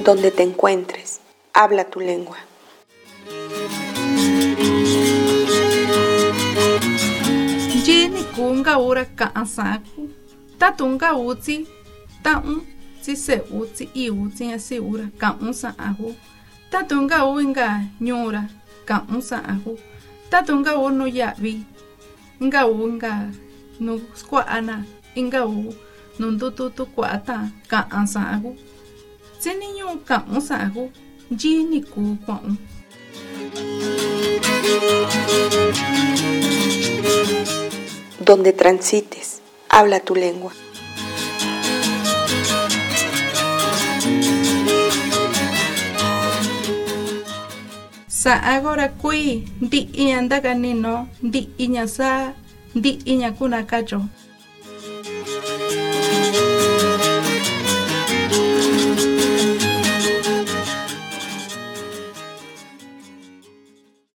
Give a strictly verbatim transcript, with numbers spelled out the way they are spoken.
Donde te encuentres, habla tu lengua. Jini kunga ura ka'ansaku, tatunga uzi, taun, si se uzi, i uzi, asi ura ka'unsa ahu, tatunga uinga nyura, ka'unsa ahu, tatunga unu yavi, nga unga nu squana, inga u, nundututu kwata, ka'ansa ahu, Siniño ka'unsa ahu, jini ku kwa'un. Donde transites, habla tu lengua. Sa agora kui, di iña ndaganino, di iña sa, di iña kunakacho.